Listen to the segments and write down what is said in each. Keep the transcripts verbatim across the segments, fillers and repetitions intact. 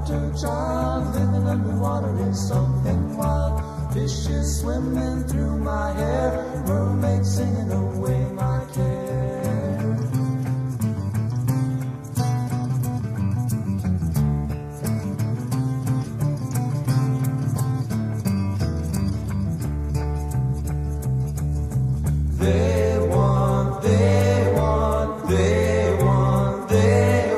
underwater child. Living underwater is something wild. Fishes swimming through my hair, mermaids singing away my care. They want, they want, they want, they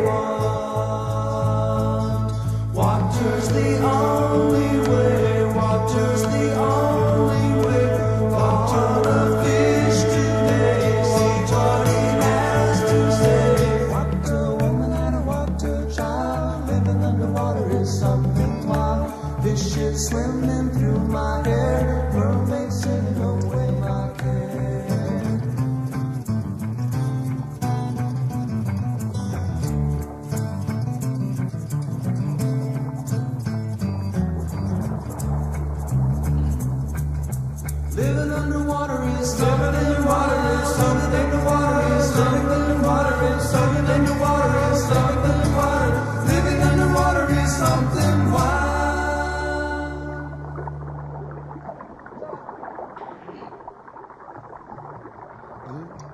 want. Water's the only way, water's the only way. Caught on a fish today, see what he has to say. What a woman and a water child, living underwater is something wild. Fishes swimming through my hair, mermaids singing away my care. Living underwater is something underwater is something underwater is something underwater is something underwater is something underwater. Living underwater is something wild.